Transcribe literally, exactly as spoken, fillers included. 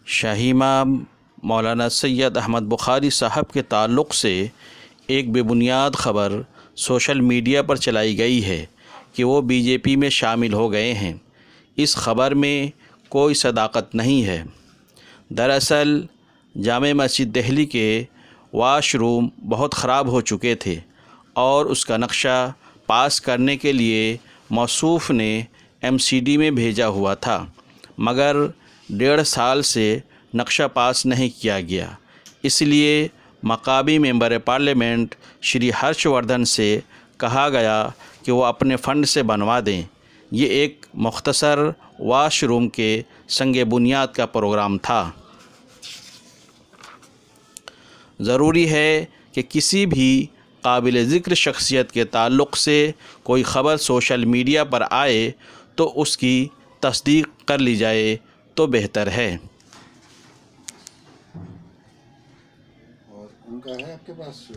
شاہی امام مولانا سید احمد بخاری صاحب کے تعلق سے ایک بے بنیاد خبر سوشل میڈیا پر چلائی گئی ہے کہ وہ بی جے پی میں شامل ہو گئے ہیں۔ اس خبر میں کوئی صداقت نہیں ہے۔ دراصل جامع مسجد دہلی کے واش روم بہت خراب ہو چکے تھے اور اس کا نقشہ پاس کرنے کے لیے موصوف نے ایم سی ڈی میں بھیجا ہوا تھا، مگر ڈیڑھ سال سے نقشہ پاس نہیں کیا گیا۔ اس لیے مقامی ممبر پارلیمنٹ شری ہرش وردھن سے کہا گیا کہ وہ اپنے فنڈ سے بنوا دیں۔ یہ ایک مختصر واش روم کے سنگ بنیاد کا پروگرام تھا۔ ضروری ہے کہ کسی بھی قابل ذکر شخصیت کے تعلق سے کوئی خبر سوشل میڈیا پر آئے تو اس کی تصدیق کر لی جائے تو بہتر ہے۔ اور ان کا ہے آپ کے پاس